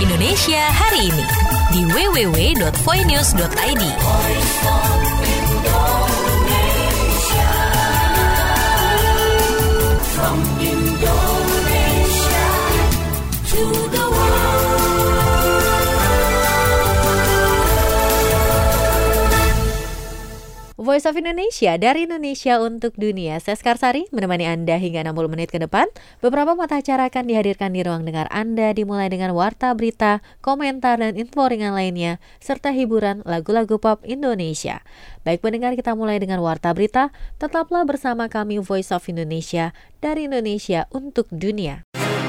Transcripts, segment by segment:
Indonesia hari ini di www.voinews.id. From Indonesia to the Voice of Indonesia, dari Indonesia untuk dunia. Saya Skarsari menemani Anda hingga 60 menit ke depan. Beberapa mata acara akan dihadirkan di ruang dengar Anda, dimulai dengan warta berita, komentar, dan info ringan lainnya, serta hiburan lagu-lagu pop Indonesia. Baik pendengar, kita mulai dengan warta berita. Tetaplah bersama kami Voice of Indonesia, dari Indonesia untuk dunia.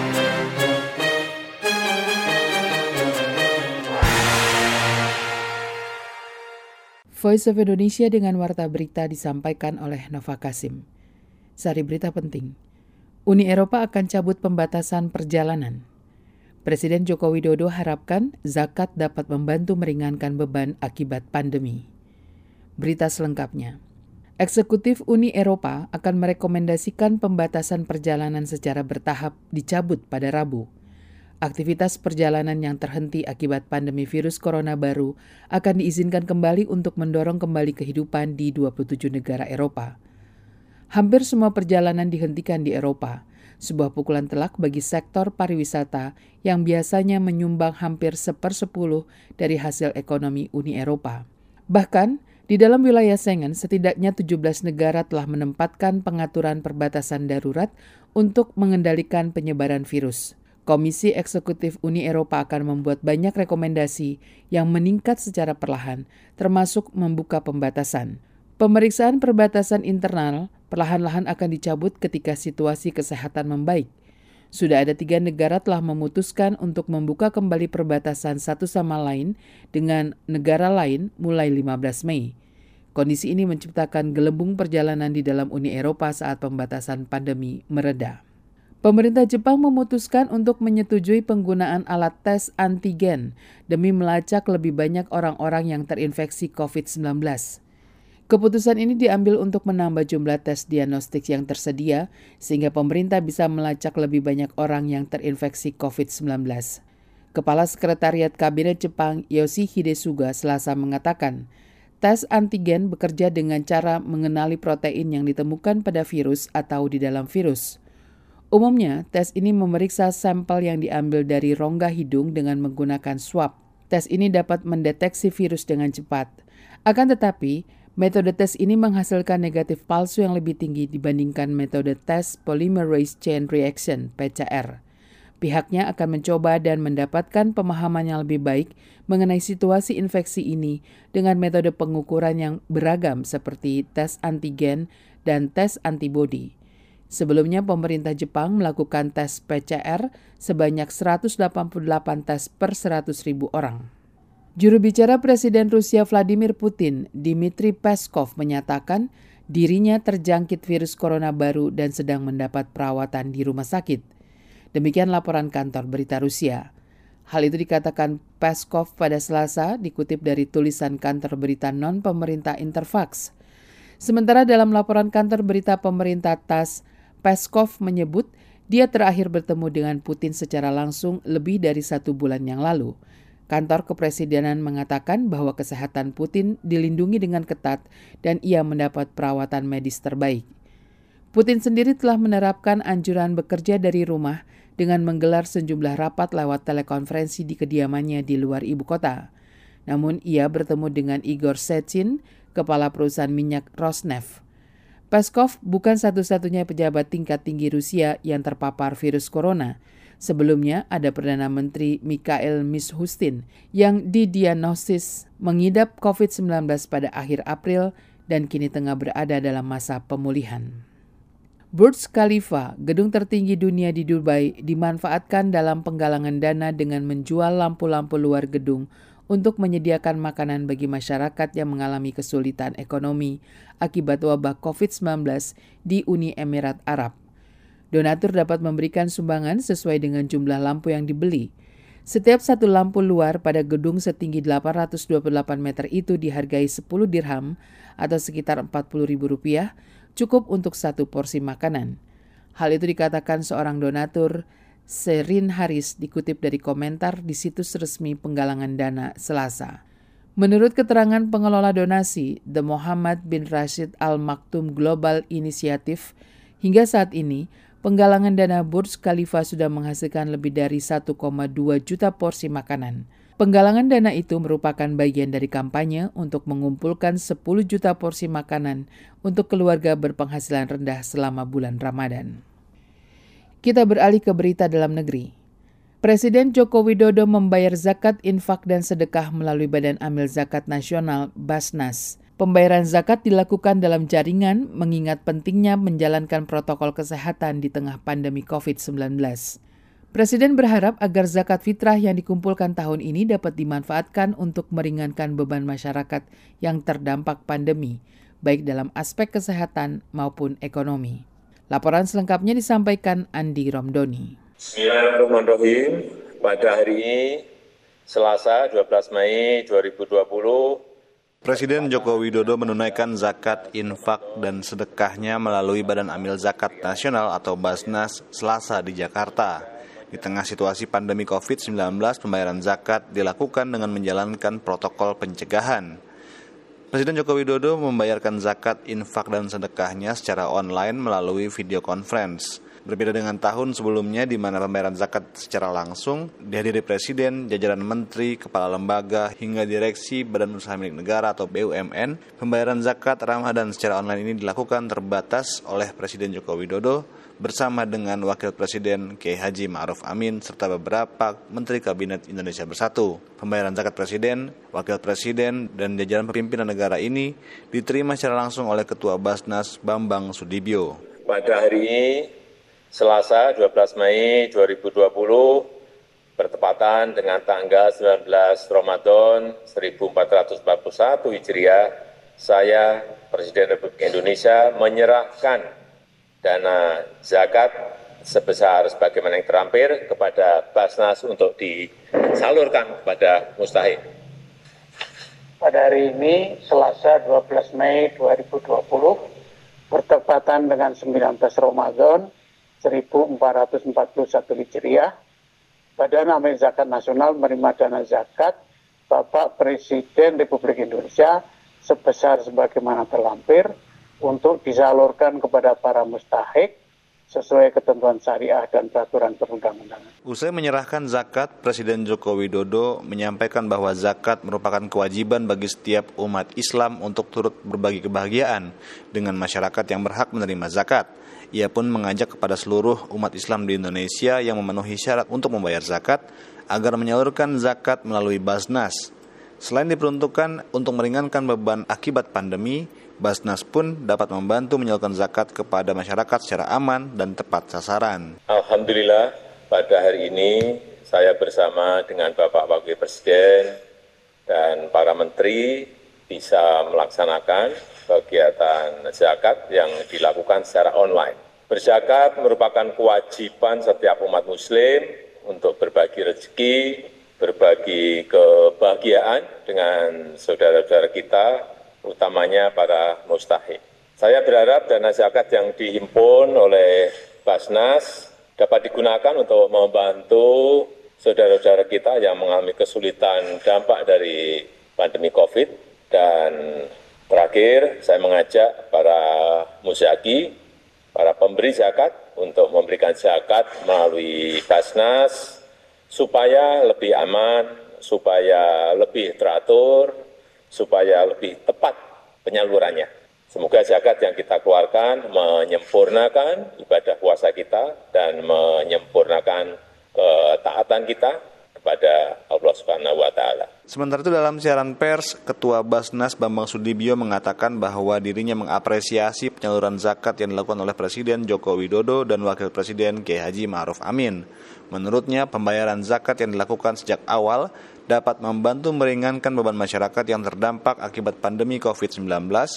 Voice of Indonesia dengan warta berita disampaikan oleh Nova Kasim. Sari berita penting. Uni Eropa akan cabut pembatasan perjalanan. Presiden Joko Widodo harapkan zakat dapat membantu meringankan beban akibat pandemi. Berita selengkapnya. Eksekutif Uni Eropa akan merekomendasikan pembatasan perjalanan secara bertahap dicabut pada Rabu. Aktivitas perjalanan yang terhenti akibat pandemi virus corona baru akan diizinkan kembali untuk mendorong kembali kehidupan di 27 negara Eropa. Hampir semua perjalanan dihentikan di Eropa, sebuah pukulan telak bagi sektor pariwisata yang biasanya menyumbang hampir 1/10 dari hasil ekonomi Uni Eropa. Bahkan, di dalam wilayah Schengen, setidaknya 17 negara telah menempatkan pengaturan perbatasan darurat untuk mengendalikan penyebaran virus. Komisi Eksekutif Uni Eropa akan membuat banyak rekomendasi yang meningkat secara perlahan, termasuk membuka pembatasan. Pemeriksaan perbatasan internal perlahan-lahan akan dicabut ketika situasi kesehatan membaik. Sudah ada 3 negara telah memutuskan untuk membuka kembali perbatasan satu sama lain dengan negara lain mulai 15 Mei. Kondisi ini menciptakan gelembung perjalanan di dalam Uni Eropa saat pembatasan pandemi mereda. Pemerintah Jepang memutuskan untuk menyetujui penggunaan alat tes antigen demi melacak lebih banyak orang-orang yang terinfeksi COVID-19. Keputusan ini diambil untuk menambah jumlah tes diagnostik yang tersedia sehingga pemerintah bisa melacak lebih banyak orang yang terinfeksi COVID-19. Kepala Sekretariat Kabinet Jepang Yoshihide Suga Selasa mengatakan, tes antigen bekerja dengan cara mengenali protein yang ditemukan pada virus atau di dalam virus. Umumnya, tes ini memeriksa sampel yang diambil dari rongga hidung dengan menggunakan swab. Tes ini dapat mendeteksi virus dengan cepat. Akan tetapi, metode tes ini menghasilkan negatif palsu yang lebih tinggi dibandingkan metode tes polymerase chain reaction (PCR). Pihaknya akan mencoba dan mendapatkan pemahaman yang lebih baik mengenai situasi infeksi ini dengan metode pengukuran yang beragam seperti tes antigen dan tes antibodi. Sebelumnya, pemerintah Jepang melakukan tes PCR sebanyak 188 tes per 100.000 orang. Juru bicara Presiden Rusia Vladimir Putin, Dmitry Peskov, menyatakan dirinya terjangkit virus corona baru dan sedang mendapat perawatan di rumah sakit. Demikian laporan kantor berita Rusia. Hal itu dikatakan Peskov pada Selasa, dikutip dari tulisan kantor berita non-pemerintah Interfax. Sementara dalam laporan kantor berita pemerintah TASS, Peskov menyebut dia terakhir bertemu dengan Putin secara langsung lebih dari 1 bulan yang lalu. Kantor Kepresidenan mengatakan bahwa kesehatan Putin dilindungi dengan ketat dan ia mendapat perawatan medis terbaik. Putin sendiri telah menerapkan anjuran bekerja dari rumah dengan menggelar sejumlah rapat lewat telekonferensi di kediamannya di luar ibu kota. Namun ia bertemu dengan Igor Sechin, kepala perusahaan minyak Rosneft. Peskov bukan satu-satunya pejabat tingkat tinggi Rusia yang terpapar virus corona. Sebelumnya ada Perdana Menteri Mikhail Mishustin yang didiagnosis mengidap COVID-19 pada akhir April dan kini tengah berada dalam masa pemulihan. Burj Khalifa, gedung tertinggi dunia di Dubai, dimanfaatkan dalam penggalangan dana dengan menjual lampu-lampu luar gedung untuk menyediakan makanan bagi masyarakat yang mengalami kesulitan ekonomi akibat wabah COVID-19 di Uni Emirat Arab. Donatur dapat memberikan sumbangan sesuai dengan jumlah lampu yang dibeli. Setiap satu lampu luar pada gedung setinggi 828 meter itu dihargai 10 dirham atau sekitar Rp40.000, cukup untuk satu porsi makanan. Hal itu dikatakan seorang donatur, Sherin Haris, dikutip dari komentar di situs resmi penggalangan dana Selasa. Menurut keterangan pengelola donasi, The Mohammed bin Rashid Al Maktoum Global Initiative, hingga saat ini, penggalangan dana Burj Khalifa sudah menghasilkan lebih dari 1,2 juta porsi makanan. Penggalangan dana itu merupakan bagian dari kampanye untuk mengumpulkan 10 juta porsi makanan untuk keluarga berpenghasilan rendah selama bulan Ramadan. Kita beralih ke berita dalam negeri. Presiden Joko Widodo membayar zakat, infak, dan sedekah melalui Badan Amil Zakat Nasional Basnas. Pembayaran zakat dilakukan dalam jaringan mengingat pentingnya menjalankan protokol kesehatan di tengah pandemi COVID-19. Presiden berharap agar zakat fitrah yang dikumpulkan tahun ini dapat dimanfaatkan untuk meringankan beban masyarakat yang terdampak pandemi, baik dalam aspek kesehatan maupun ekonomi. Laporan selengkapnya disampaikan Andi Romdoni. Bismillahirrahmanirrahim. Pada hari ini, Selasa 12 Mei 2020, Presiden Joko Widodo menunaikan zakat, infak, dan sedekahnya melalui Badan Amil Zakat Nasional atau Basnas Selasa di Jakarta. Di tengah situasi pandemi COVID-19, pembayaran zakat dilakukan dengan menjalankan protokol pencegahan. Presiden Joko Widodo membayarkan zakat, infak, dan sedekahnya secara online melalui video conference. Berbeda dengan tahun sebelumnya di mana pembayaran zakat secara langsung dihadiri Presiden, jajaran menteri, kepala lembaga, hingga direksi Badan Usaha Milik Negara atau BUMN, pembayaran zakat Ramadan secara online ini dilakukan terbatas oleh Presiden Joko Widodo bersama dengan Wakil Presiden Kiai Haji Ma'ruf Amin serta beberapa Menteri Kabinet Indonesia Bersatu. Pembayaran zakat Presiden, Wakil Presiden, dan jajaran pimpinan negara ini diterima secara langsung oleh Ketua Basnas Bambang Sudibyo. Pada hari ini, Selasa 12 Mei 2020, bertepatan dengan tanggal 19 Ramadan 1441 Hijriah, saya, Presiden Republik Indonesia, menyerahkan dana zakat sebesar sebagaimana yang terampir kepada Basnas untuk disalurkan kepada mustahik. Pada hari ini, Selasa 12 Mei 2020, bertepatan dengan 19 Ramadan 1441 Hijriah, Badan Amil Zakat Nasional menerima dana zakat Bapak Presiden Republik Indonesia sebesar sebagaimana terlampir untuk disalurkan kepada para mustahik sesuai ketentuan syariah dan peraturan perundang-undangan. Usai menyerahkan zakat, Presiden Joko Widodo menyampaikan bahwa zakat merupakan kewajiban bagi setiap umat Islam untuk turut berbagi kebahagiaan dengan masyarakat yang berhak menerima zakat. Ia pun mengajak kepada seluruh umat Islam di Indonesia yang memenuhi syarat untuk membayar zakat agar menyalurkan zakat melalui Basnas. Selain diperuntukkan untuk meringankan beban akibat pandemi, Basnas pun dapat membantu menyalurkan zakat kepada masyarakat secara aman dan tepat sasaran. Alhamdulillah, pada hari ini saya bersama dengan Bapak Wakil Presiden dan para menteri bisa melaksanakan kegiatan zakat yang dilakukan secara online. Berzakat merupakan kewajiban setiap umat muslim untuk berbagi rezeki, berbagi kebahagiaan dengan saudara-saudara kita, utamanya para mustahik. Saya berharap dana zakat yang dihimpun oleh Basnas dapat digunakan untuk membantu saudara-saudara kita yang mengalami kesulitan dampak dari pandemi COVID. Dan terakhir, saya mengajak para muzaki, para pemberi zakat untuk memberikan zakat melalui Basnas supaya lebih aman, supaya lebih teratur, supaya lebih tepat penyalurannya. Semoga zakat yang kita keluarkan menyempurnakan ibadah puasa kita dan menyempurnakan ketaatan kita kepada Allah Subhanahu wa Ta'ala. Sementara itu dalam siaran pers, Ketua Basnas Bambang Sudibyo mengatakan bahwa dirinya mengapresiasi penyaluran zakat yang dilakukan oleh Presiden Joko Widodo dan Wakil Presiden Kiai Haji Ma'ruf Amin. Menurutnya, pembayaran zakat yang dilakukan sejak awal dapat membantu meringankan beban masyarakat yang terdampak akibat pandemi COVID-19,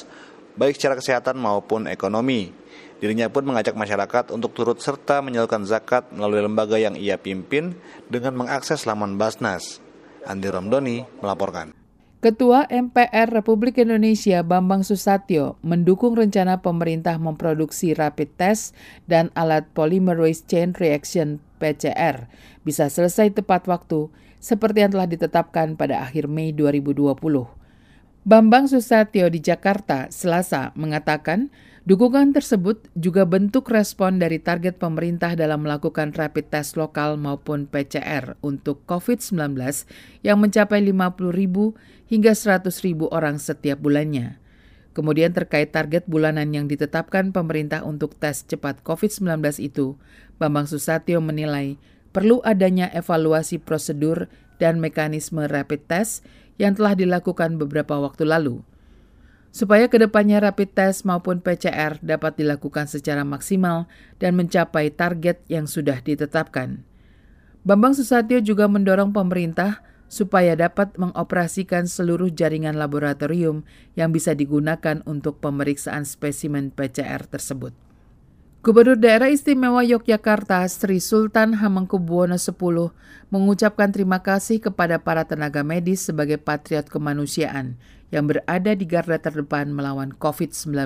baik secara kesehatan maupun ekonomi. Dirinya pun mengajak masyarakat untuk turut serta menyalurkan zakat melalui lembaga yang ia pimpin dengan mengakses laman Basnas. Andi Romdoni melaporkan. Ketua MPR Republik Indonesia Bambang Susatyo mendukung rencana pemerintah memproduksi rapid test dan alat polymerase chain reaction PCR bisa selesai tepat waktu seperti yang telah ditetapkan pada akhir Mei 2020. Bambang Susatyo di Jakarta, Selasa, mengatakan dukungan tersebut juga bentuk respon dari target pemerintah dalam melakukan rapid test lokal maupun PCR untuk COVID-19 yang mencapai 50.000 hingga 100.000 orang setiap bulannya. Kemudian terkait target bulanan yang ditetapkan pemerintah untuk tes cepat COVID-19 itu, Bambang Susatyo menilai perlu adanya evaluasi prosedur dan mekanisme rapid test yang telah dilakukan beberapa waktu lalu, supaya kedepannya rapid test maupun PCR dapat dilakukan secara maksimal dan mencapai target yang sudah ditetapkan. Bambang Susatyo juga mendorong pemerintah supaya dapat mengoperasikan seluruh jaringan laboratorium yang bisa digunakan untuk pemeriksaan spesimen PCR tersebut. Gubernur Daerah Istimewa Yogyakarta Sri Sultan Hamengkubuwono X mengucapkan terima kasih kepada para tenaga medis sebagai patriot kemanusiaan yang berada di garda terdepan melawan COVID-19.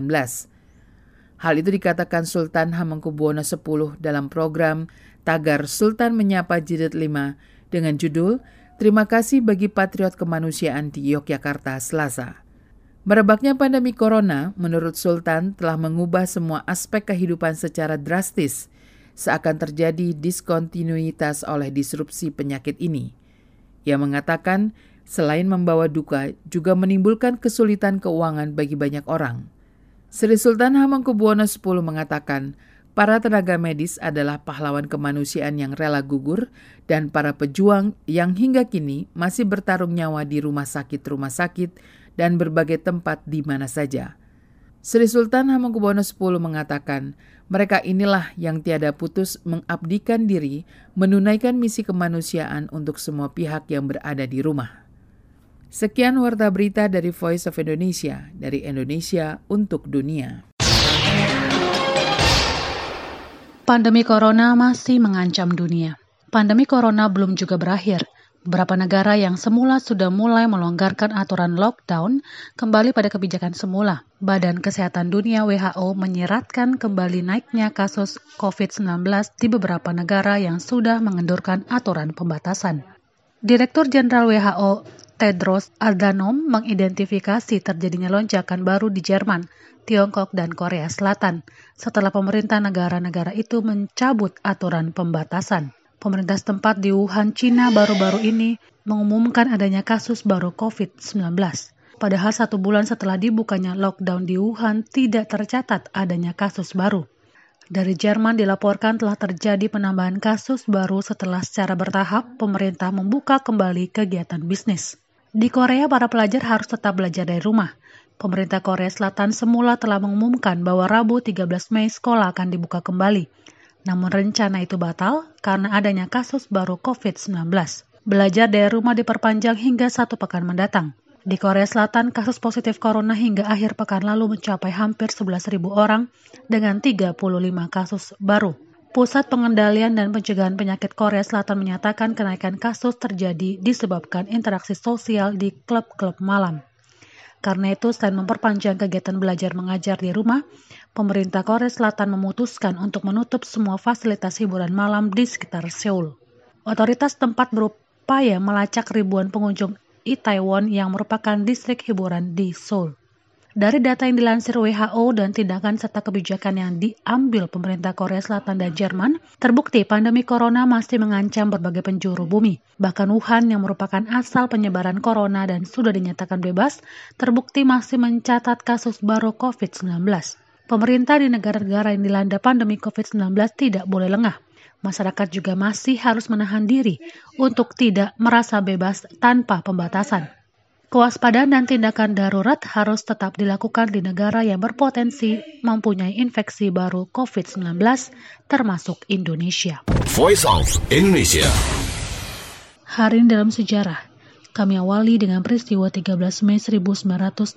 Hal itu dikatakan Sultan Hamengkubuwono X dalam program Tagar Sultan Menyapa Jilid 5 dengan judul Terima kasih bagi patriot kemanusiaan di Yogyakarta, Selasa. Merebaknya pandemi corona, menurut Sultan, telah mengubah semua aspek kehidupan secara drastis, seakan terjadi diskontinuitas oleh disrupsi penyakit ini. Ia mengatakan, selain membawa duka, juga menimbulkan kesulitan keuangan bagi banyak orang. Sri Sultan Hamengkubuwono X mengatakan, para tenaga medis adalah pahlawan kemanusiaan yang rela gugur dan para pejuang yang hingga kini masih bertarung nyawa di rumah sakit dan berbagai tempat di mana saja. Sri Sultan Hamengkubuwono X mengatakan, mereka inilah yang tiada putus mengabdikan diri, menunaikan misi kemanusiaan untuk semua pihak yang berada di rumah. Sekian warta berita dari Voice of Indonesia, dari Indonesia untuk dunia. Pandemi corona masih mengancam dunia. Pandemi corona belum juga berakhir. Beberapa negara yang semula sudah mulai melonggarkan aturan lockdown kembali pada kebijakan semula. Badan Kesehatan Dunia WHO menyeratkan kembali naiknya kasus COVID-19 di beberapa negara yang sudah mengendurkan aturan pembatasan. Direktur Jenderal WHO Tedros Adhanom mengidentifikasi terjadinya lonjakan baru di Jerman, Tiongkok, dan Korea Selatan setelah pemerintah negara-negara itu mencabut aturan pembatasan. Pemerintah setempat di Wuhan, China baru-baru ini mengumumkan adanya kasus baru COVID-19. Padahal 1 bulan setelah dibukanya lockdown di Wuhan tidak tercatat adanya kasus baru. Dari Jerman dilaporkan telah terjadi penambahan kasus baru setelah secara bertahap pemerintah membuka kembali kegiatan bisnis. Di Korea, para pelajar harus tetap belajar dari rumah. Pemerintah Korea Selatan semula telah mengumumkan bahwa Rabu 13 Mei sekolah akan dibuka kembali. Namun rencana itu batal karena adanya kasus baru COVID-19. Belajar dari rumah diperpanjang hingga 1 pekan mendatang. Di Korea Selatan, kasus positif corona hingga akhir pekan lalu mencapai hampir 11.000 orang dengan 35 kasus baru. Pusat Pengendalian dan Pencegahan Penyakit Korea Selatan menyatakan kenaikan kasus terjadi disebabkan interaksi sosial di klub-klub malam. Karena itu, selain memperpanjang kegiatan belajar mengajar di rumah, pemerintah Korea Selatan memutuskan untuk menutup semua fasilitas hiburan malam di sekitar Seoul. Otoritas tempat berupaya melacak ribuan pengunjung Itaewon yang merupakan distrik hiburan di Seoul. Dari data yang dilansir WHO dan tindakan serta kebijakan yang diambil pemerintah Korea Selatan dan Jerman, terbukti pandemi corona masih mengancam berbagai penjuru bumi. Bahkan Wuhan yang merupakan asal penyebaran corona dan sudah dinyatakan bebas, terbukti masih mencatat kasus baru COVID-19. Pemerintah di negara-negara yang dilanda pandemi COVID-19 tidak boleh lengah. Masyarakat juga masih harus menahan diri untuk tidak merasa bebas tanpa pembatasan. Kewaspadaan dan tindakan darurat harus tetap dilakukan di negara yang berpotensi mempunyai infeksi baru COVID-19, termasuk Indonesia. Voice of Indonesia. Hari ini dalam sejarah, kami awali dengan peristiwa 13 Mei 1969,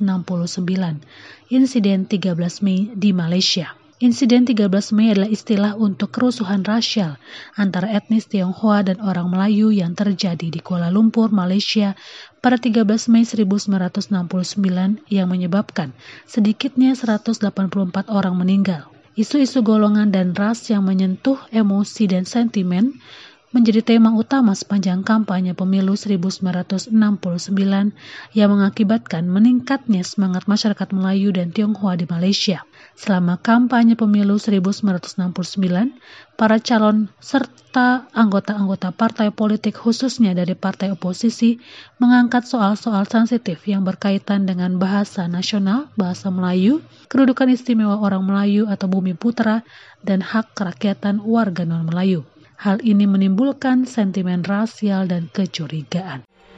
insiden 13 Mei di Malaysia. Insiden 13 Mei adalah istilah untuk kerusuhan rasial antara etnis Tionghoa dan orang Melayu yang terjadi di Kuala Lumpur, Malaysia pada 13 Mei 1969 yang menyebabkan sedikitnya 184 orang meninggal. Isu-isu golongan dan ras yang menyentuh emosi dan sentimen menjadi tema utama sepanjang kampanye pemilu 1969 yang mengakibatkan meningkatnya semangat masyarakat Melayu dan Tionghoa di Malaysia. Selama kampanye pemilu 1969, para calon serta anggota-anggota partai politik khususnya dari partai oposisi mengangkat soal-soal sensitif yang berkaitan dengan bahasa nasional, bahasa Melayu, kedudukan istimewa orang Melayu atau bumi putra, dan hak kerakyatan warga non-Melayu. Hal ini menimbulkan sentimen rasial dan kecurigaan.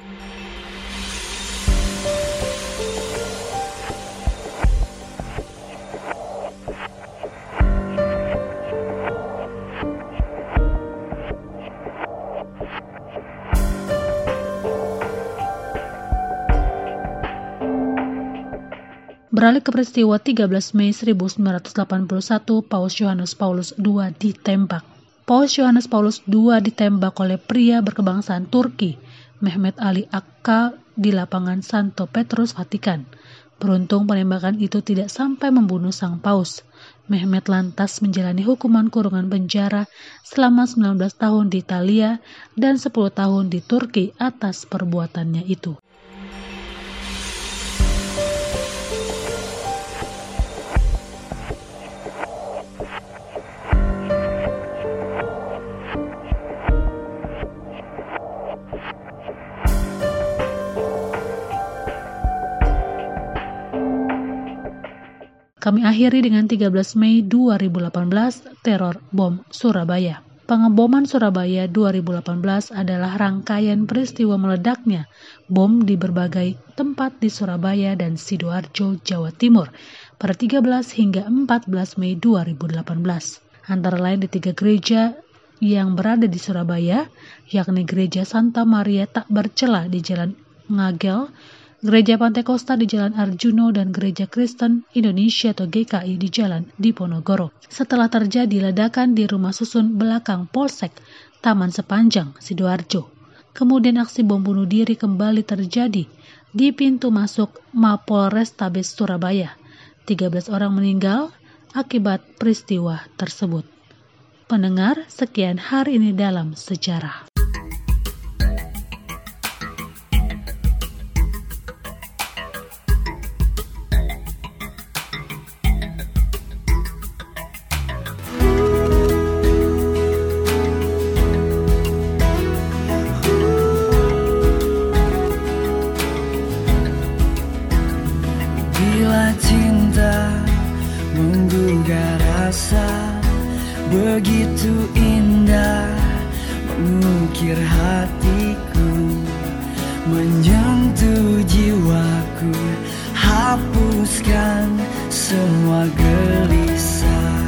Beralih ke peristiwa 13 Mei 1981, Paus Yohanes Paulus II ditembak. Paus Yohanes Paulus II ditembak oleh pria berkebangsaan Turki, Mehmet Ali Akka, di lapangan Santo Petrus, Vatikan. Beruntung penembakan itu tidak sampai membunuh sang paus. Mehmet lantas menjalani hukuman kurungan penjara selama 19 tahun di Italia dan 10 tahun di Turki atas perbuatannya itu. Kami akhiri dengan 13 Mei 2018, teror bom Surabaya. Pengeboman Surabaya 2018 adalah rangkaian peristiwa meledaknya bom di berbagai tempat di Surabaya dan Sidoarjo, Jawa Timur pada 13 hingga 14 Mei 2018. Antara lain di 3 gereja yang berada di Surabaya, yakni Gereja Santa Maria Tak Bercela di Jalan Ngagel, Gereja Pantai Kosta di Jalan Arjuno, dan Gereja Kristen Indonesia atau GKI di Jalan Diponegoro. Setelah terjadi ledakan di rumah susun belakang Polsek Taman Sepanjang, Sidoarjo. Kemudian aksi bom bunuh diri kembali terjadi di pintu masuk Mapolrestabes Surabaya. 13 orang meninggal akibat peristiwa tersebut. Pendengar, sekian hari ini dalam sejarah. Menggugah rasa begitu indah, mengukir hatiku, menyentuh jiwaku, hapuskan semua gelisah.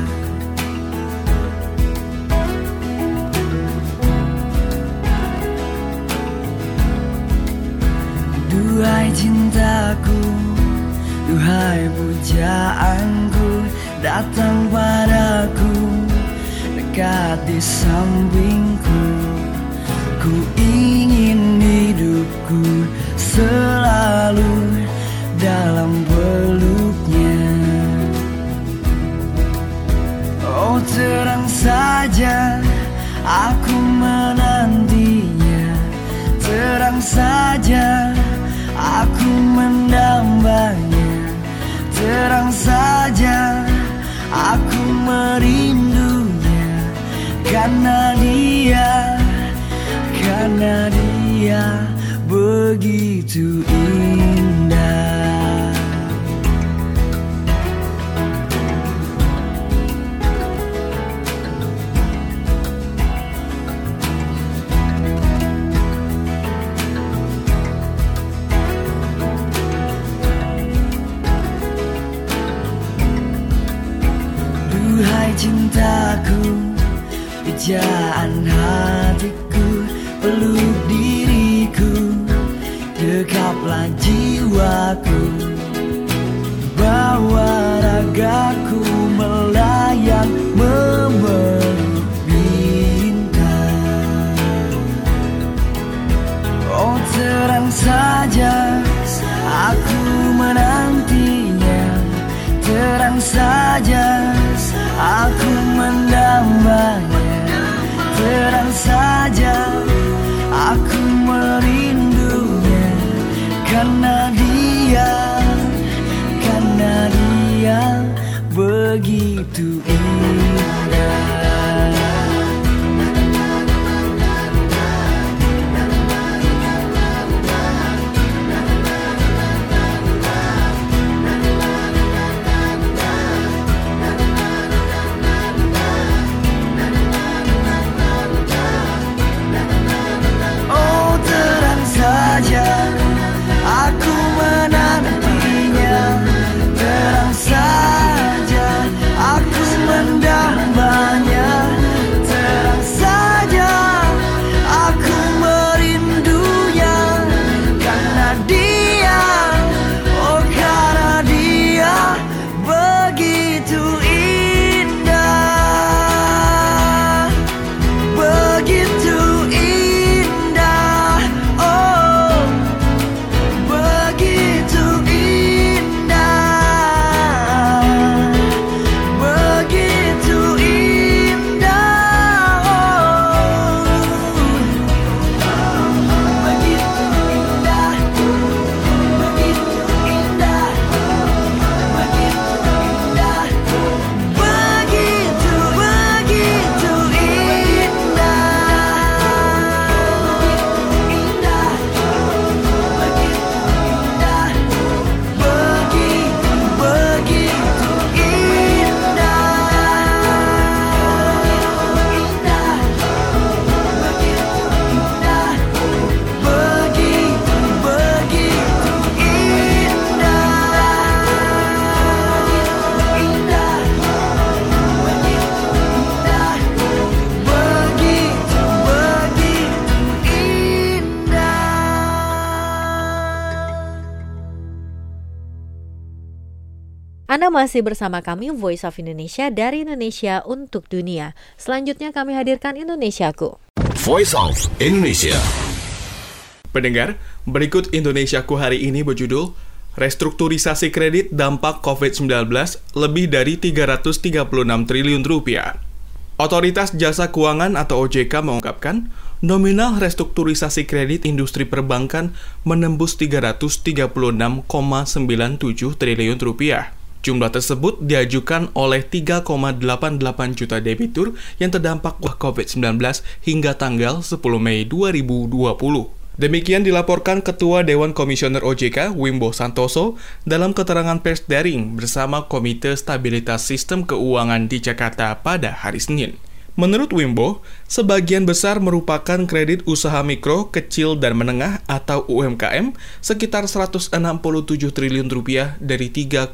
Duhai cintaku, duhai pujaanku, datang padaku, dekat di sampingku. Ku ingin hidupku selalu dalam peluknya. Oh, terang saja aku menantinya, terang saja aku mendambanya, terang saja aku merindunya, karena dia begitu indah. Duhai cintaku, pujaan hatiku, peluk diriku, dekaplah jiwaku, bawa ragaku melayang membeluk bintang. Oh, terang saja aku menantinya, terang saja aku mendambanya. Terang saja aku merindunya, karena dia begitu indah. Oh, terang saja aku menantinya, terang saja aku mendambanya, terang saja aku merindunya, karena dia, oh karena dia begitu indah, begitu indah, oh begitu indah, begitu indah, oh begitu indah, begitu indah, begitu indah, begitu Anda masih bersama kami Voice of Indonesia dari Indonesia untuk dunia. Selanjutnya kami hadirkan Indonesiaku. Voice of Indonesia. Pendengar, berikut Indonesiaku hari ini berjudul Restrukturisasi Kredit Dampak COVID-19 Lebih dari 336 triliun rupiah. Otoritas Jasa Keuangan atau OJK mengungkapkan, nominal restrukturisasi kredit industri perbankan menembus 336,97 triliun rupiah. Jumlah tersebut diajukan oleh 3,88 juta debitur yang terdampak COVID-19 hingga tanggal 10 Mei 2020. Demikian dilaporkan Ketua Dewan Komisioner OJK, Wimbo Santoso, dalam keterangan pers daring bersama Komite Stabilitas Sistem Keuangan di Jakarta pada hari Senin. Menurut Wimbo, sebagian besar merupakan kredit usaha mikro, kecil, dan menengah atau UMKM sekitar 167 triliun rupiah dari 3,42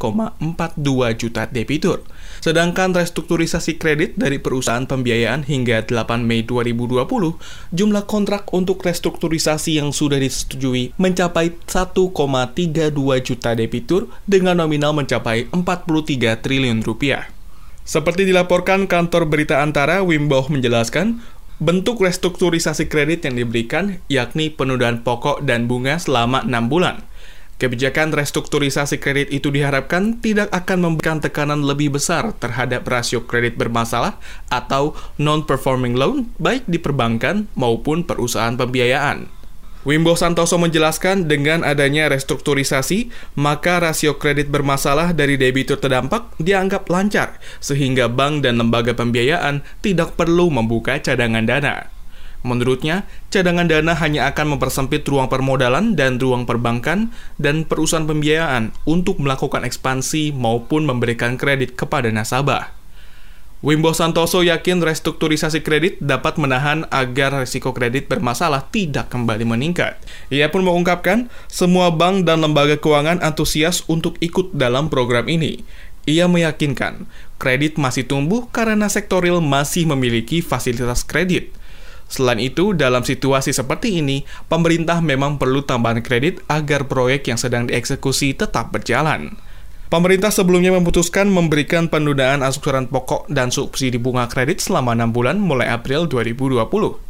juta debitur. Sedangkan restrukturisasi kredit dari perusahaan pembiayaan hingga 8 Mei 2020, jumlah kontrak untuk restrukturisasi yang sudah disetujui mencapai 1,32 juta debitur dengan nominal mencapai 43 triliun rupiah. Seperti dilaporkan kantor berita Antara, Wimbo menjelaskan, bentuk restrukturisasi kredit yang diberikan yakni penundaan pokok dan bunga selama 6 bulan. Kebijakan restrukturisasi kredit itu diharapkan tidak akan memberikan tekanan lebih besar terhadap rasio kredit bermasalah atau non-performing loan baik di perbankan maupun perusahaan pembiayaan. Wimbo Santoso menjelaskan dengan adanya restrukturisasi, maka rasio kredit bermasalah dari debitur terdampak dianggap lancar, sehingga bank dan lembaga pembiayaan tidak perlu membuka cadangan dana. Menurutnya, cadangan dana hanya akan mempersempit ruang permodalan dan ruang perbankan dan perusahaan pembiayaan untuk melakukan ekspansi maupun memberikan kredit kepada nasabah. Wimbo Santoso yakin restrukturisasi kredit dapat menahan agar risiko kredit bermasalah tidak kembali meningkat. Ia pun mengungkapkan, semua bank dan lembaga keuangan antusias untuk ikut dalam program ini. Ia meyakinkan, kredit masih tumbuh karena sektor real masih memiliki fasilitas kredit. Selain itu, dalam situasi seperti ini, pemerintah memang perlu tambahan kredit agar proyek yang sedang dieksekusi tetap berjalan. Pemerintah sebelumnya memutuskan memberikan penundaan angsuran pokok dan subsidi bunga kredit selama 6 bulan mulai April 2020.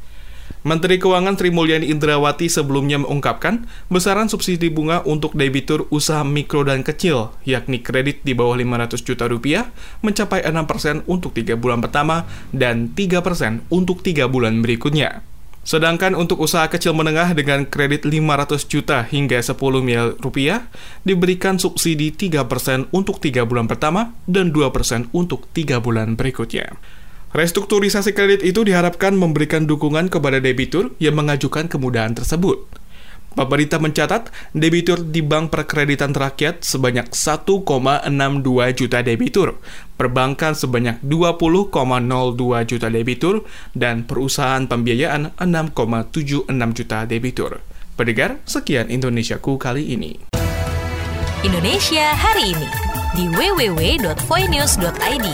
Menteri Keuangan Sri Mulyani Indrawati sebelumnya mengungkapkan besaran subsidi bunga untuk debitur usaha mikro dan kecil, yakni kredit di bawah 500 juta rupiah, mencapai 6% untuk 3 bulan pertama dan 3% untuk 3 bulan berikutnya. Sedangkan untuk usaha kecil menengah dengan kredit 500 juta hingga 10 miliar rupiah, diberikan subsidi 3% untuk 3 bulan pertama dan 2% untuk 3 bulan berikutnya. Restrukturisasi kredit itu diharapkan memberikan dukungan kepada debitur yang mengajukan kemudahan tersebut. Pemerintah mencatat, debitur di Bank Perkreditan Rakyat sebanyak 1,62 juta debitur, perbankan sebanyak 20,02 juta debitur, dan perusahaan pembiayaan 6,76 juta debitur. Pendengar, sekian Indonesiaku kali ini. Indonesia hari ini di www.voinews.id.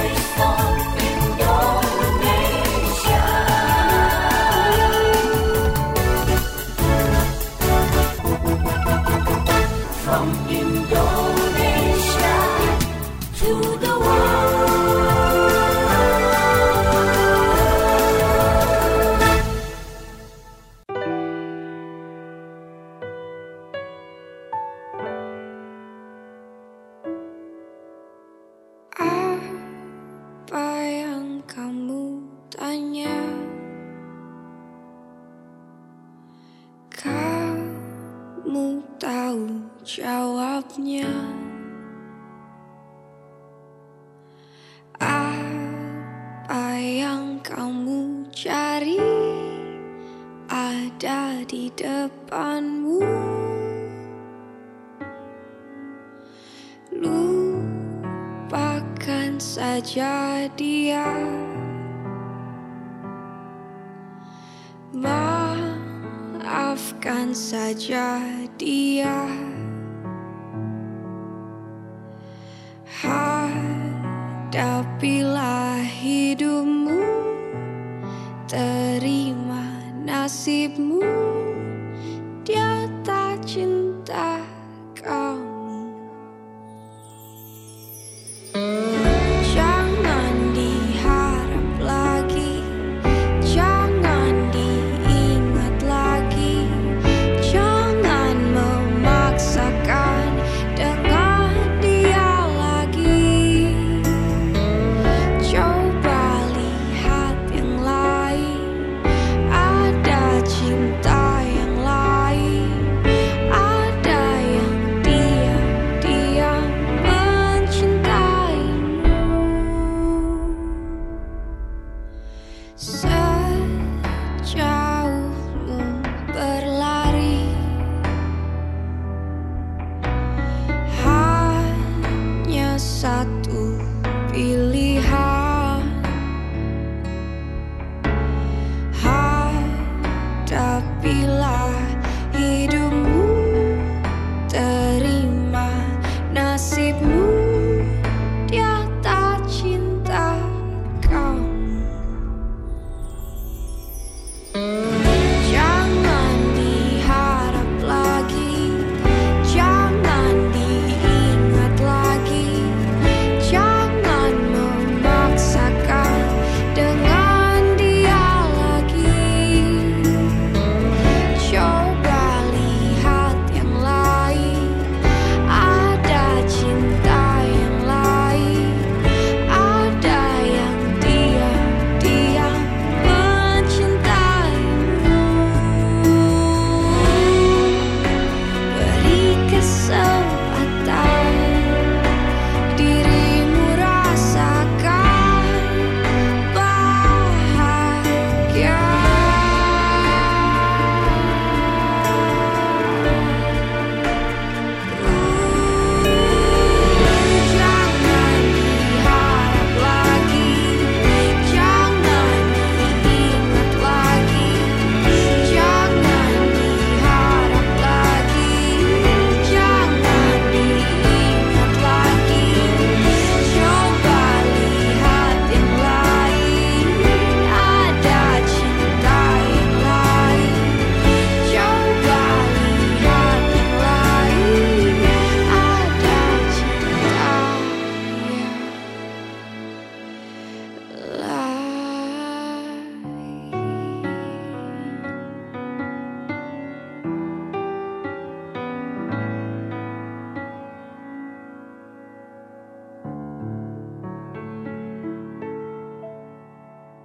From Indonesia to the world. Apa yang kamu tanya? Kamu tahu jawabnya. Apa yang kamu cari ada di depanmu. Lupakan saja dia. Maafkan saja dia. Hadapilah hidupmu, terima nasibmu. Dia tak cinta kamu. Jangan diharap lagi, jangan diingat lagi, jangan memaksakan dengan dia lagi. Coba lihat yang lain, ada cinta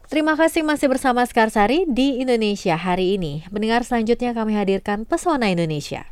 Terima kasih masih bersama Sekarsari di Indonesia hari ini. Mendengar selanjutnya kami hadirkan Pesona Indonesia.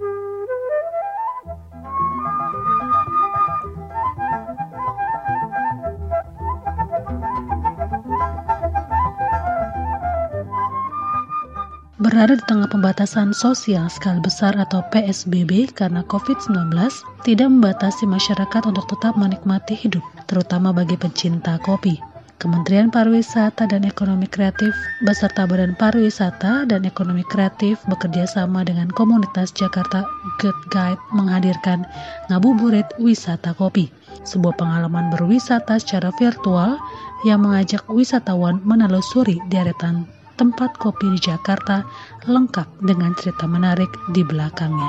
Berada di tengah pembatasan sosial skala besar atau PSBB karena COVID-19 tidak membatasi masyarakat untuk tetap menikmati hidup, terutama bagi pencinta kopi. Kementerian Pariwisata dan Ekonomi Kreatif beserta Badan Pariwisata dan Ekonomi Kreatif bekerja sama dengan komunitas Jakarta Good Guide menghadirkan Ngabuburit Wisata Kopi, sebuah pengalaman berwisata secara virtual yang mengajak wisatawan menelusuri deretan tempat kopi di Jakarta lengkap dengan cerita menarik di belakangnya.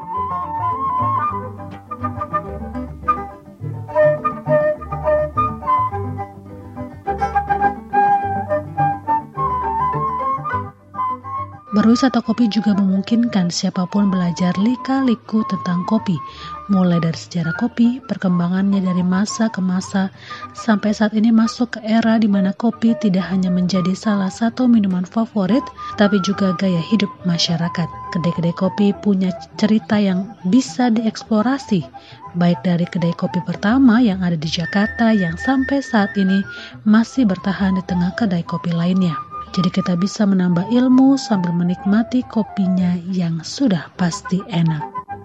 Berwisata kopi juga memungkinkan siapapun belajar lika-liku tentang kopi, mulai dari sejarah kopi, perkembangannya dari masa ke masa, sampai saat ini masuk ke era di mana kopi tidak hanya menjadi salah satu minuman favorit, tapi juga gaya hidup masyarakat. Kedai-kedai kopi punya cerita yang bisa dieksplorasi, baik dari kedai kopi pertama yang ada di Jakarta yang sampai saat ini masih bertahan di tengah kedai kopi lainnya. Jadi kita bisa menambah ilmu sambil menikmati kopinya yang sudah pasti enak.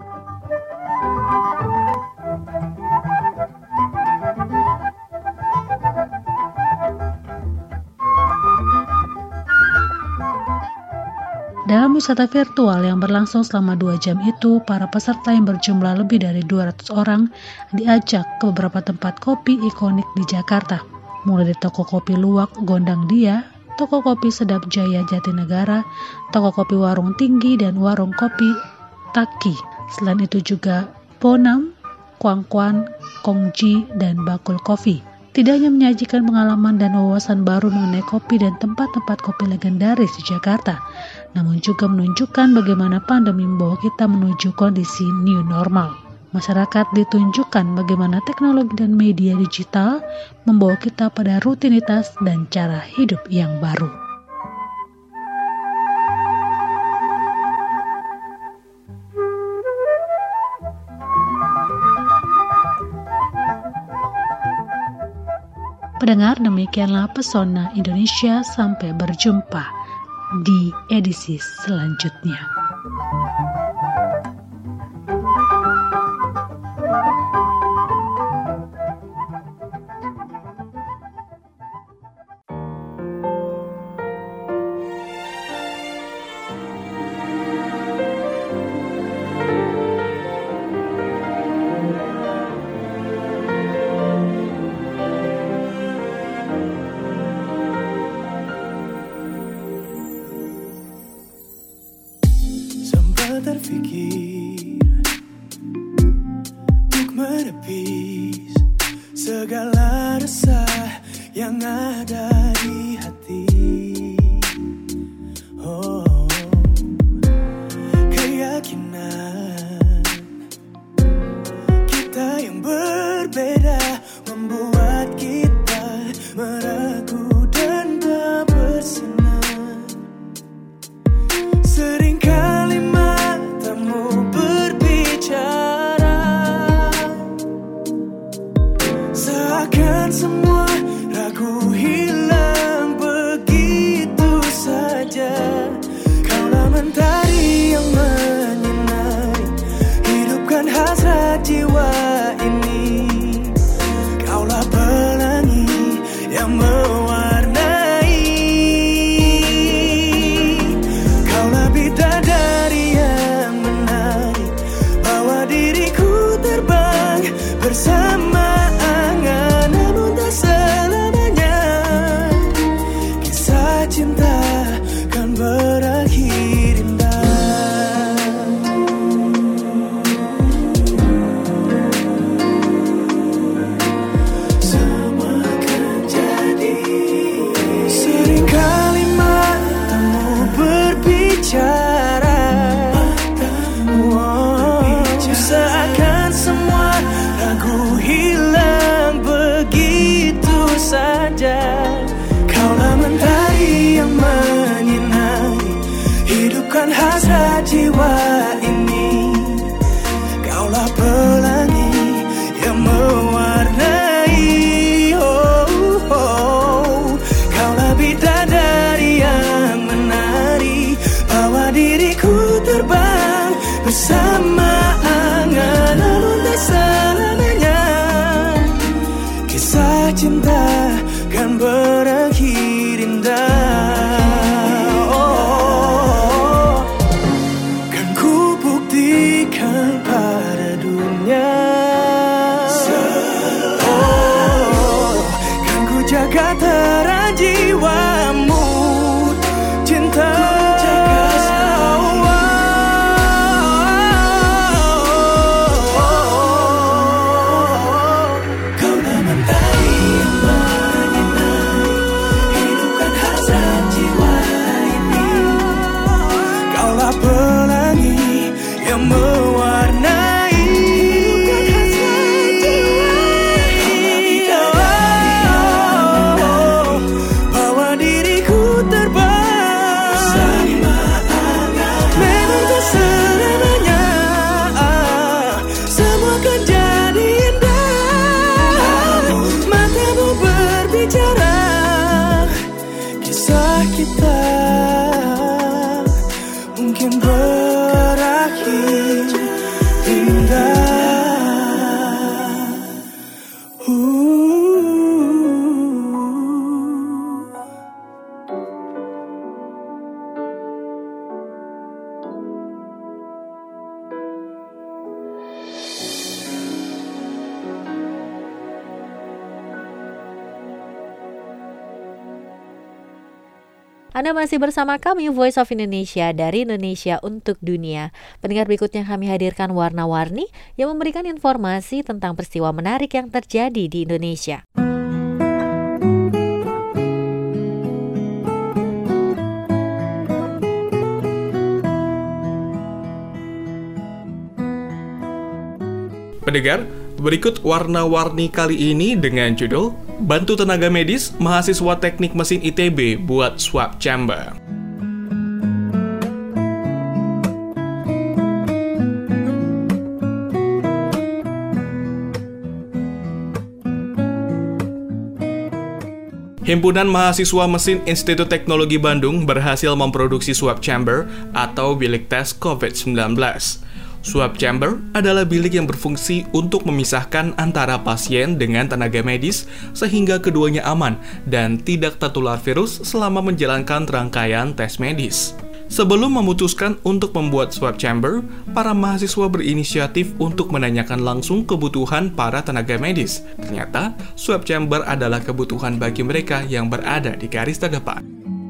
Dalam wisata virtual yang berlangsung selama 2 jam itu, para peserta yang berjumlah lebih dari 200 orang diajak ke beberapa tempat kopi ikonik di Jakarta. Mulai dari toko kopi Luwak Gondang Dia, toko kopi Sedap Jaya Jatinegara, toko kopi Warung Tinggi, dan warung kopi Taki. Selain itu juga Ponam, Kuangkuan, Kongji, dan Bakul Kopi. Tidak hanya menyajikan pengalaman dan wawasan baru mengenai kopi dan tempat-tempat kopi legendaris di Jakarta, namun juga menunjukkan bagaimana pandemi membawa kita menuju kondisi new normal. Masyarakat ditunjukkan bagaimana teknologi dan media digital membawa kita pada rutinitas dan cara hidup yang baru. Pendengar, demikianlah Pesona Indonesia. Sampai berjumpa di edisi selanjutnya. Terfikir untuk menepis segala resah yang ada di hati. Oh, keyakinan kita yang berbeda membuat kita meragu dan tak bersinar. Seringkali matamu berbicara, seakan semua ragu hilang jiwa ini. Kaulah pelangi yang mewarnai, kaulah bidadari yang menari, bawa diriku terbang bersama angan. Namun tak selamanya kisah cinta kan berakhir indah. Kan ku buktikan pada dunia, kan ku jaga terang jiwamu, cinta. Kita mungkin berakhir indah. Anda masih bersama kami Voice of Indonesia dari Indonesia untuk Dunia. Pendengar, berikutnya kami hadirkan warna-warni yang memberikan informasi tentang peristiwa menarik yang terjadi di Indonesia. Pendengar, berikut warna-warni kali ini dengan judul Bantu tenaga medis, mahasiswa teknik mesin ITB buat swab chamber. Himpunan Mahasiswa Mesin Institut Teknologi Bandung berhasil memproduksi swab chamber atau bilik tes COVID-19. Swab chamber adalah bilik yang berfungsi untuk memisahkan antara pasien dengan tenaga medis sehingga keduanya aman dan tidak tertular virus selama menjalankan rangkaian tes medis. Sebelum memutuskan untuk membuat swab chamber, para mahasiswa berinisiatif untuk menanyakan langsung kebutuhan para tenaga medis. Ternyata, swab chamber adalah kebutuhan bagi mereka yang berada di garis terdepan.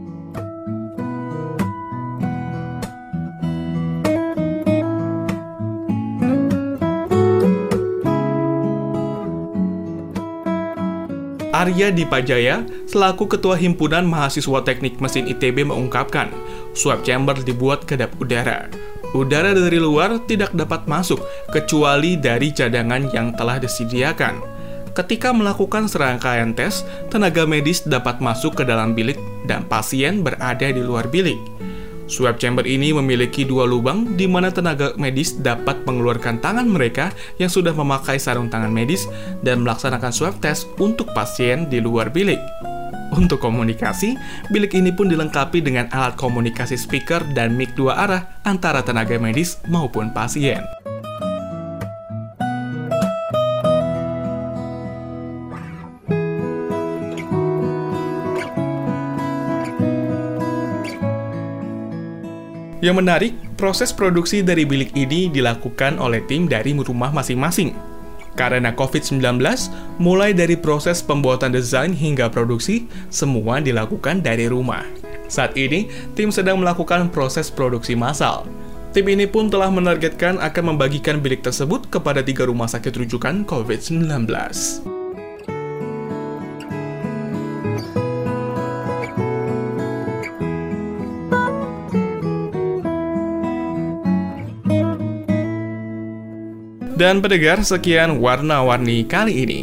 Arya Dipajaya, selaku Ketua Himpunan Mahasiswa Teknik Mesin ITB mengungkapkan, swab chamber dibuat kedap udara. Udara dari luar tidak dapat masuk, kecuali dari cadangan yang telah disediakan. Ketika melakukan serangkaian tes, tenaga medis dapat masuk ke dalam bilik dan pasien berada di luar bilik. Swab chamber ini memiliki 2 lubang di mana tenaga medis dapat mengeluarkan tangan mereka yang sudah memakai sarung tangan medis dan melaksanakan swab test untuk pasien di luar bilik. Untuk komunikasi, bilik ini pun dilengkapi dengan alat komunikasi speaker dan mic 2 arah antara tenaga medis maupun pasien. Yang menarik, proses produksi dari bilik ini dilakukan oleh tim dari rumah masing-masing. Karena COVID-19, mulai dari proses pembuatan desain hingga produksi, semua dilakukan dari rumah. Saat ini, tim sedang melakukan proses produksi massal. Tim ini pun telah menargetkan akan membagikan bilik tersebut kepada 3 rumah sakit rujukan COVID-19. Dan pendengar, sekian warna-warni kali ini.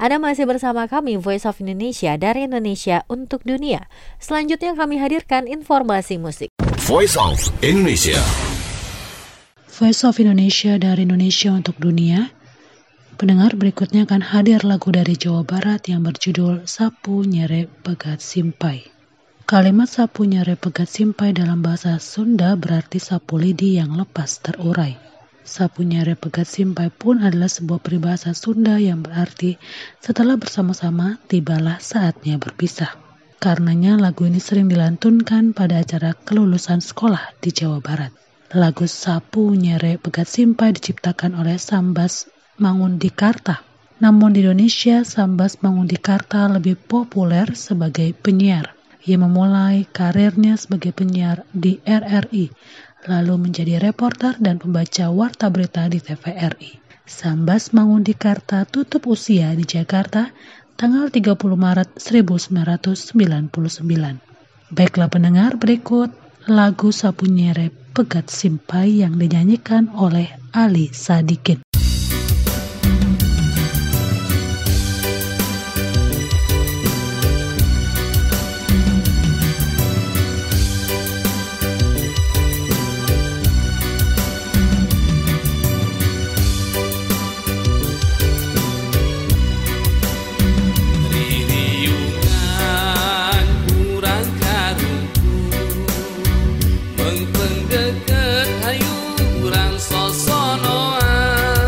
Anda masih bersama kami Voice of Indonesia dari Indonesia untuk dunia. Selanjutnya kami hadirkan informasi musik. Voice of Indonesia. Voice of Indonesia dari Indonesia untuk dunia. Pendengar, berikutnya akan hadir lagu dari Jawa Barat yang berjudul Sapu Nyere Pegat Simpai. Kalimat sapu nyere pegat simpai dalam bahasa Sunda berarti sapu lidi yang lepas terurai. Sapu nyere pegat simpai pun adalah sebuah peribahasa Sunda yang berarti setelah bersama-sama tibalah saatnya berpisah. Karenanya lagu ini sering dilantunkan pada acara kelulusan sekolah di Jawa Barat. Lagu Sapu Nyere Pegat Simpai diciptakan oleh Sambas Mangundikarta. Namun di Indonesia, Sambas Mangundikarta lebih populer sebagai penyiar. Ia memulai karirnya sebagai penyiar di RRI, lalu menjadi reporter dan pembaca warta berita di TVRI. Sambas Mangundikarta tutup usia di Jakarta tanggal 30 Maret 1999. Baiklah pendengar, berikut lagu Sapu Nyere Pegat Simpai yang dinyanyikan oleh Ali Sadikin. Mengpengdeket hayuran sosonoan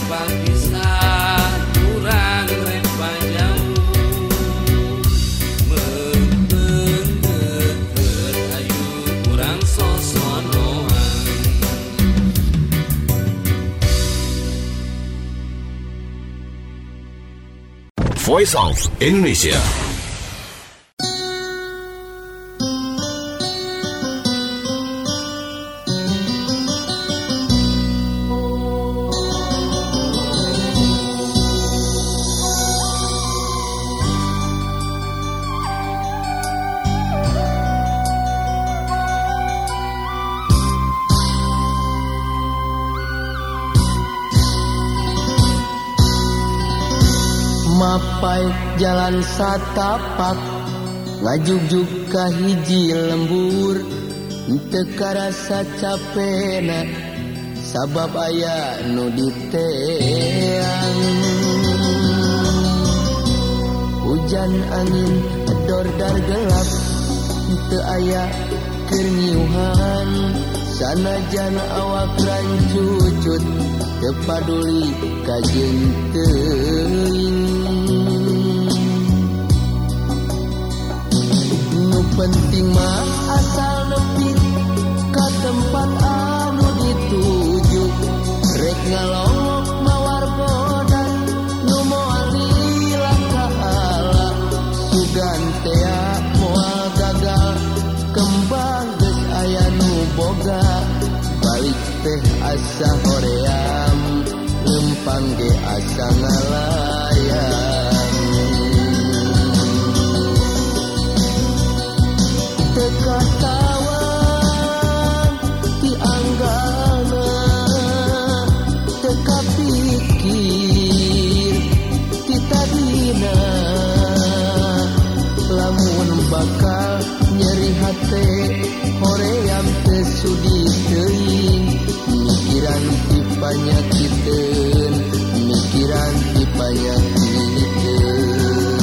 Pakistan kurang repa jauh menggeger ayu kurang sosonoan. Voice of Indonesia. Mapai jalan satapak ngajugjug ka hiji lembur teu karasa capena sabab aya nu diteang. Hujan angin dordar gelap teu aya keur ngiuhan sanajan awak rancucut teu paduli ka jeung teuing. Penting mah asal nepi ka tempat anu dituju rek ngalongok mawar bodas nu moal lila ka Allah sugan tea moal gagal kembang geus aya nu boga balik teh asa hoream lempang ge asa ngalayang. Teka tawan ti anggana teka pikir ti tadina lamun bakal nyeri hate hoream teu sudi teuing mikiran ti panyakiteun mikiran ti panyakiteun.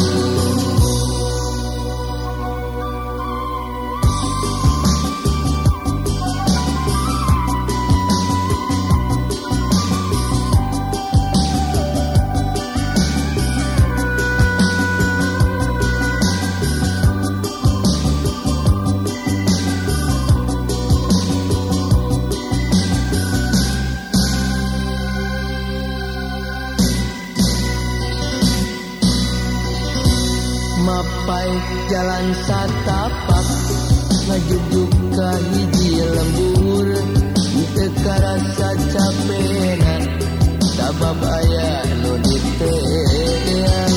Mapai jalan satapak ngajugjug ka hiji lembur teu karasa capena sabab aya nu diteang.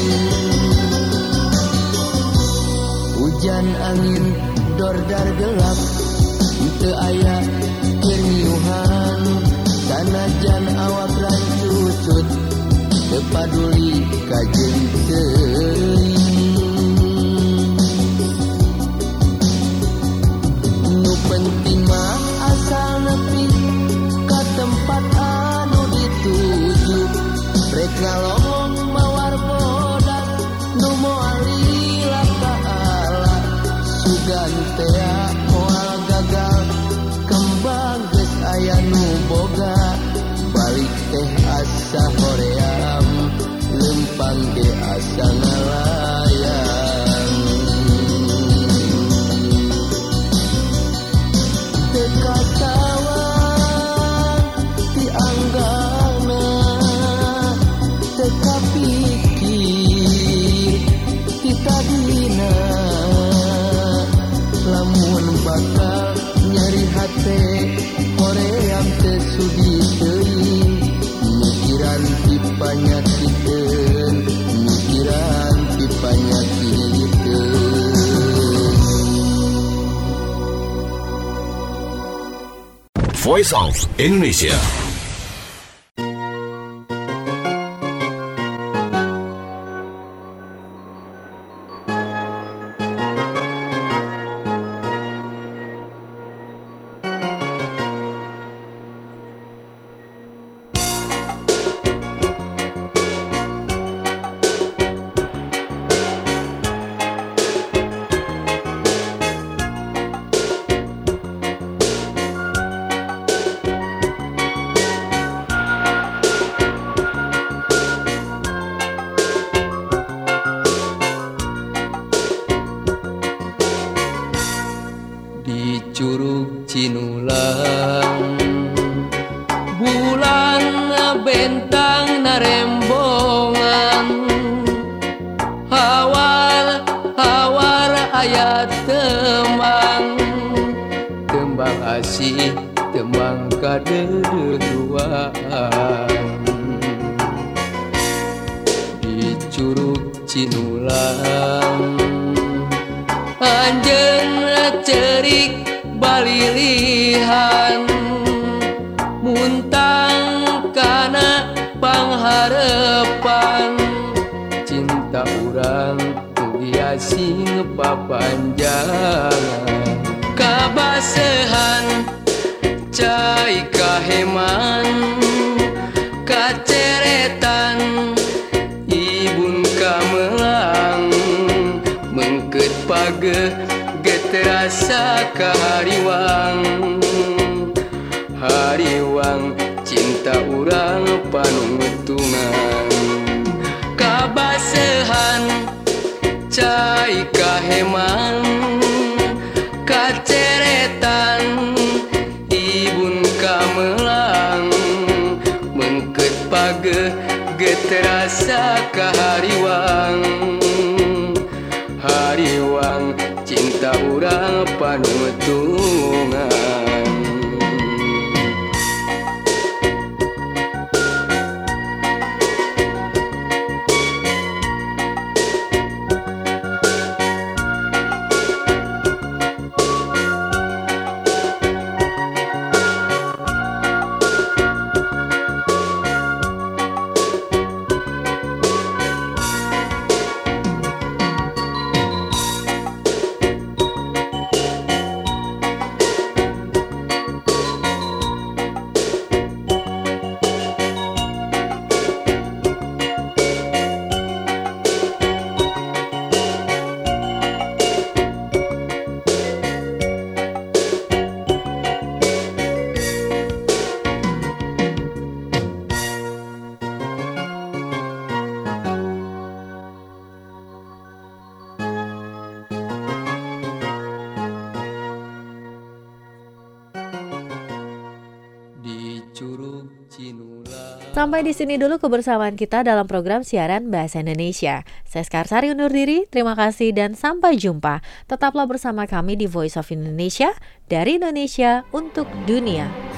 Hujan angin dordar gelap teu aya keur ngiuhan sanajan awak rancucut teu paduli ka jeung teuing. Penting mah asal nepi ka tempat anu dituju rek ngalongok mawar bodas nu moal lila ka Allah sugan tea moal gagal kembang geus aya nu boga balik teh asa hoream lempang ge asa ngalayang. Teka tawan ti anggana teka pikir ti tadina lamun bakal nyeri hate hoream teu sudi teuing mikiran ti panyakiteun mikiran ti panyakiteun. Voice of Indonesia. muntang narembongan hawar ayat tembang asih tembang kadeduaan di Curug Cinulang anjeun cerik balilihan muntang kana pangharepan cinta urang mugi asing papanjangan kabasehan cai kaheman kaceretan ibun kamelang mengket pageh geterasa kahariwang hariwang cinta urang panungtungan kabasehan cai kaheman kaceretan ibun kamelang mengket pageh geterasa kahariwang hariwang cinta urang panutungan. Sampai di sini dulu kebersamaan kita dalam program siaran Bahasa Indonesia. Saya Sekarsari undur diri, terima kasih dan sampai jumpa. Tetaplah bersama kami di Voice of Indonesia, dari Indonesia untuk dunia.